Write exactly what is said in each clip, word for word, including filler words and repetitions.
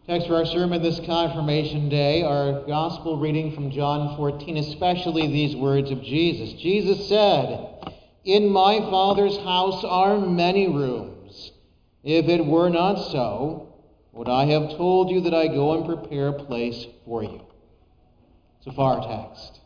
Text for our sermon this Confirmation Day, our gospel reading from John fourteen, especially these words of Jesus. Jesus said, "In my Father's house are many rooms. If it were not so, would I have told you that I go and prepare a place for you?" So far, our text.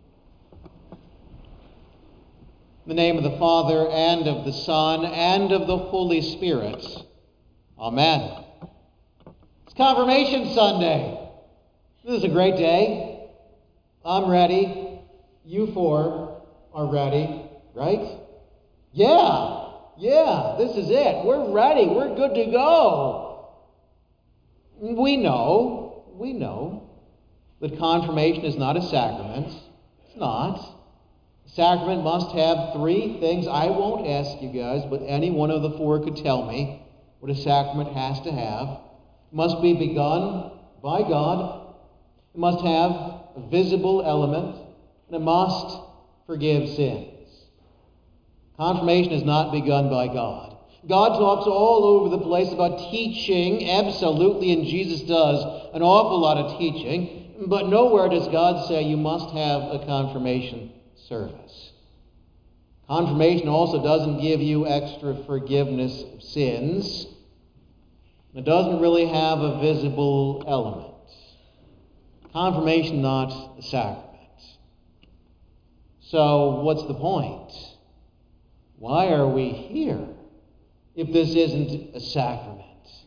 In the name of the Father, and of the Son, and of the Holy Spirit. Amen. It's Confirmation Sunday. This is a great day. I'm ready. You four are ready, right? Yeah, yeah, this is it. We're ready. We're good to go. We know, we know that confirmation is not a sacrament. It's not. A sacrament must have three things. I won't ask you guys, but any one of the four could tell me what a sacrament has to have. It must be begun by God. It must have a visible element. And it must forgive sins. Confirmation is not begun by God. God talks all over the place about teaching, absolutely, and Jesus does an awful lot of teaching. But nowhere does God say you must have a confirmation service. Confirmation also doesn't give you extra forgiveness of sins. It doesn't really have a visible element. Confirmation, not a sacrament. So, what's the point? Why are we here if this isn't a sacrament?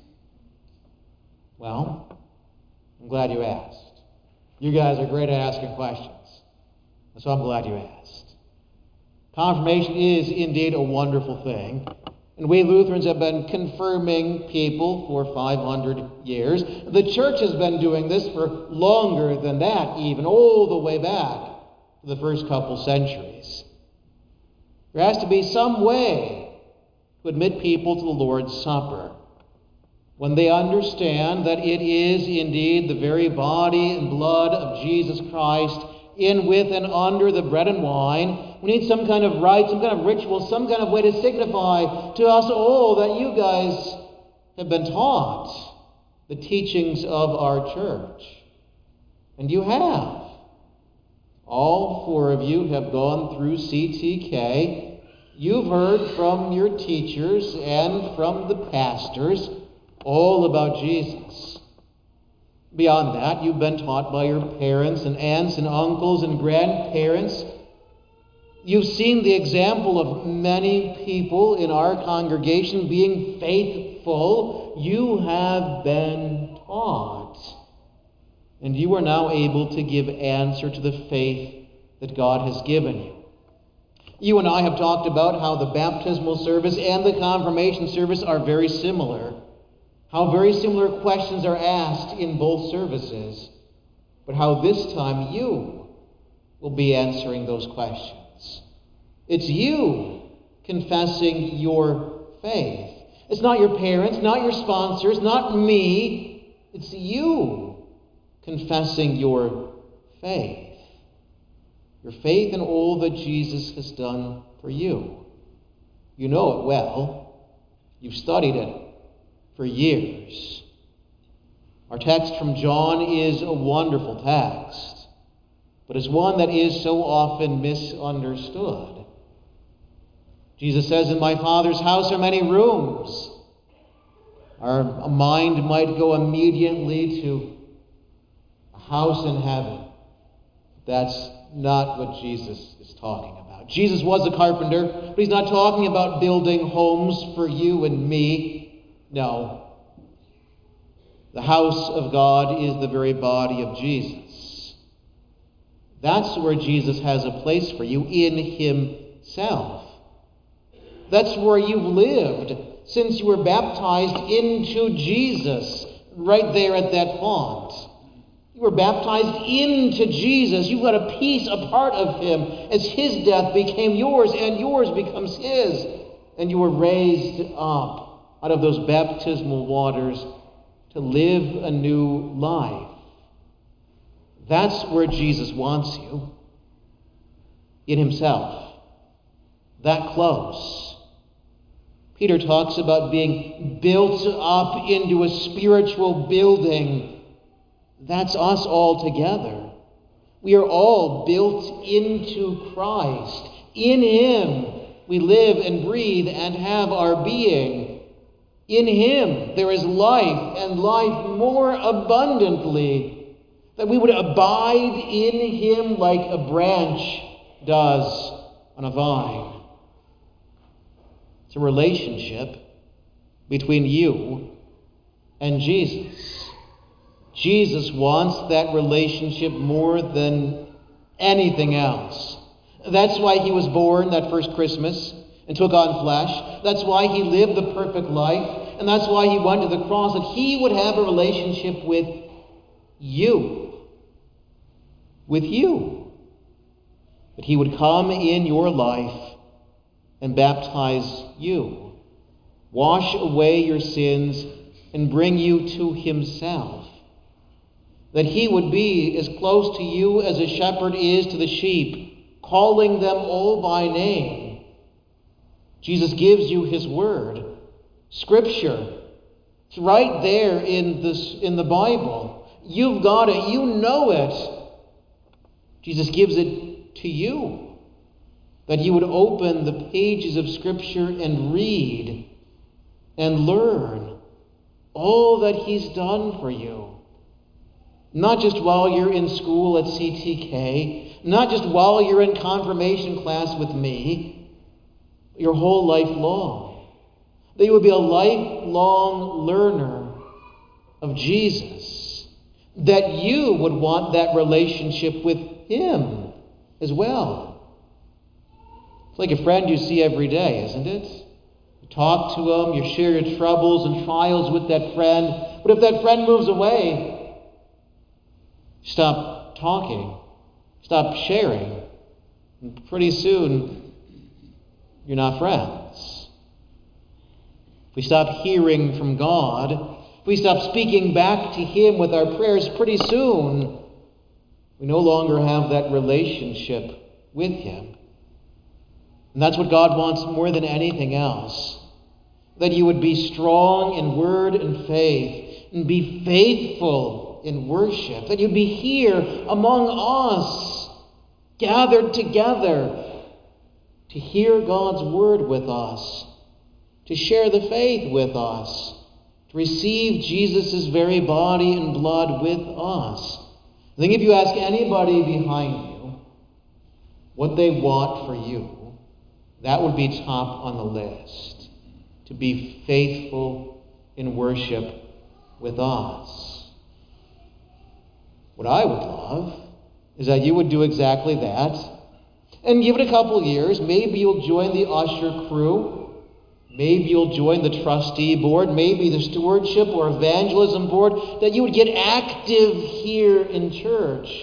Well, I'm glad you asked. You guys are great at asking questions. So I'm glad you asked. Confirmation is indeed a wonderful thing. And we Lutherans have been confirming people for five hundred years. The church has been doing this for longer than that, even all the way back to the first couple centuries. There has to be some way to admit people to the Lord's Supper when they understand that it is indeed the very body and blood of Jesus Christ in, with, and under the bread and wine. We need some kind of rite, some kind of ritual, some kind of way to signify to us all that you guys have been taught the teachings of our church. And you have. All four of you have gone through C T K. You've heard from your teachers and from the pastors all about Jesus. Beyond that, you've been taught by your parents and aunts and uncles and grandparents. You've seen the example of many people in our congregation being faithful. You have been taught. And you are now able to give answer to the faith that God has given you. You and I have talked about how the baptismal service and the confirmation service are very similar. How very similar questions are asked in both services. But how this time you will be answering those questions. It's you confessing your faith. It's not your parents, not your sponsors, not me. It's you confessing your faith. Your faith in all that Jesus has done for you. You know it well. You've studied it for years. Our text from John is a wonderful text, but it's one that is so often misunderstood. Jesus says, "In my Father's house are many rooms." Our mind might go immediately to a house in heaven. That's not what Jesus is talking about. Jesus was a carpenter, but he's not talking about building homes for you and me. No. The house of God is the very body of Jesus. That's where Jesus has a place for you, in himself. That's where you've lived since you were baptized into Jesus, right there at that font. You were baptized into Jesus. You got a piece, a part of him, as his death became yours and yours becomes his. And you were raised up out of those baptismal waters to live a new life. That's where Jesus wants you, in himself. That close. Peter talks about being built up into a spiritual building. That's us all together. We are all built into Christ. In Him we live and breathe and have our being. In Him there is life, and life more abundantly, that we would abide in Him like a branch does on a vine. It's a relationship between you and Jesus. Jesus wants that relationship more than anything else. That's why He was born that first Christmas and took on flesh. That's why He lived the perfect life. And that's why He went to the cross, that He would have a relationship with you. With you. That He would come in your life and baptize you, wash away your sins, and bring you to Himself. That He would be as close to you as a shepherd is to the sheep, calling them all by name. Jesus gives you His word, Scripture. It's right there in this in the Bible. You've got it. You know it. Jesus gives it to you. That you would open the pages of Scripture and read and learn all that He's done for you. Not just while you're in school at C T K, not just while you're in confirmation class with me, but your whole life long. That you would be a lifelong learner of Jesus. That you would want that relationship with Him as well. It's like a friend you see every day, isn't it? You talk to them, you share your troubles and trials with that friend. But if that friend moves away, stop talking, stop sharing, and pretty soon you're not friends. If we stop hearing from God, if we stop speaking back to Him with our prayers, pretty soon we no longer have that relationship with Him. And that's what God wants more than anything else. That you would be strong in word and faith, and be faithful in worship. That you'd be here among us, gathered together, to hear God's word with us, to share the faith with us, to receive Jesus' very body and blood with us. I think if you ask anybody behind you what they want for you, that would be top on the list, to be faithful in worship with us. What I would love is that you would do exactly that, and give it a couple years. Maybe you'll join the usher crew. Maybe you'll join the trustee board, maybe the stewardship or evangelism board, that you would get active here in church.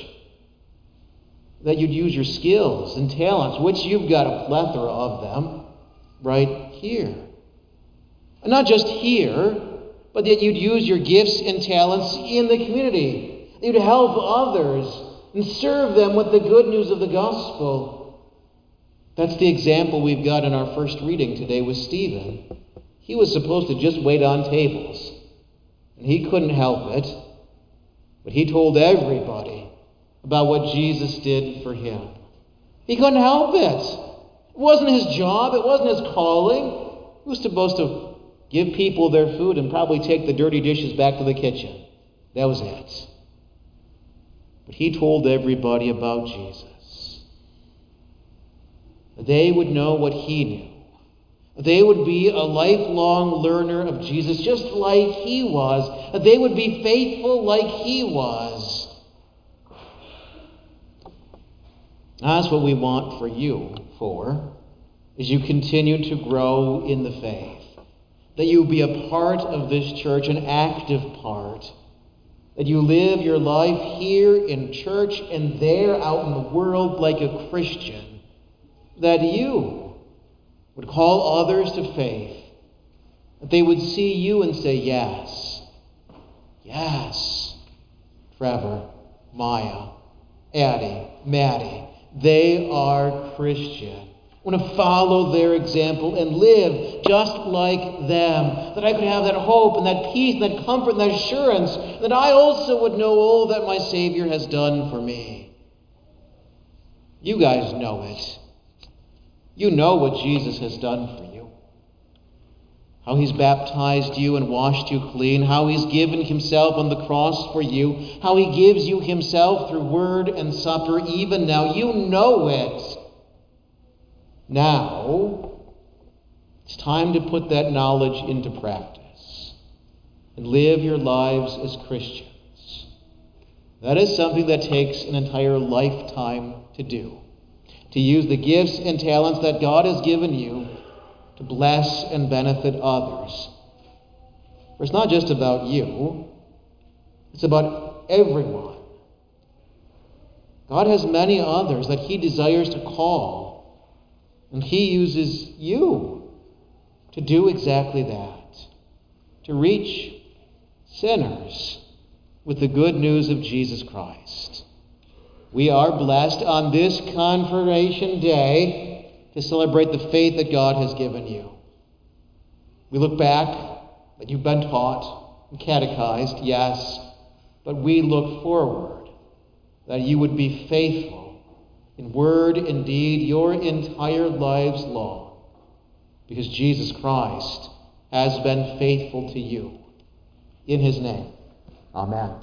That you'd use your skills and talents, which you've got a plethora of them, right here. And not just here, but that you'd use your gifts and talents in the community. That you'd help others and serve them with the good news of the gospel. That's the example we've got in our first reading today with Stephen. He was supposed to just wait on tables, and he couldn't help it, but he told everybody about what Jesus did for him. He couldn't help it. It wasn't his job. It wasn't his calling. He was supposed to give people their food and probably take the dirty dishes back to the kitchen. That was it. But he told everybody about Jesus. They would know what he knew. They would be a lifelong learner of Jesus, just like he was. They would be faithful like he was. That's what we want for you for, as you continue to grow in the faith. That you be a part of this church, an active part. That you live your life here in church and there out in the world like a Christian. That you would call others to faith. That they would see you and say, yes, yes, Trevor, Maya, Addie, Maddie, they are Christian. I want to follow their example and live just like them, that I could have that hope and that peace and that comfort and that assurance, that I also would know all that my Savior has done for me. You guys know it. You know what Jesus has done for you. How he's baptized you and washed you clean, how he's given himself on the cross for you, how he gives you himself through word and supper even now. You know it. Now, it's time to put that knowledge into practice and live your lives as Christians. That is something that takes an entire lifetime to do. To use the gifts and talents that God has given you to bless and benefit others. For it's not just about you, it's about everyone. God has many others that he desires to call. And he uses you to do exactly that, to reach sinners with the good news of Jesus Christ. We are blessed on this Confirmation Day to celebrate the faith that God has given you. We look back that you've been taught and catechized, yes, but we look forward that you would be faithful in word and deed your entire lives long, because Jesus Christ has been faithful to you. In his name, amen.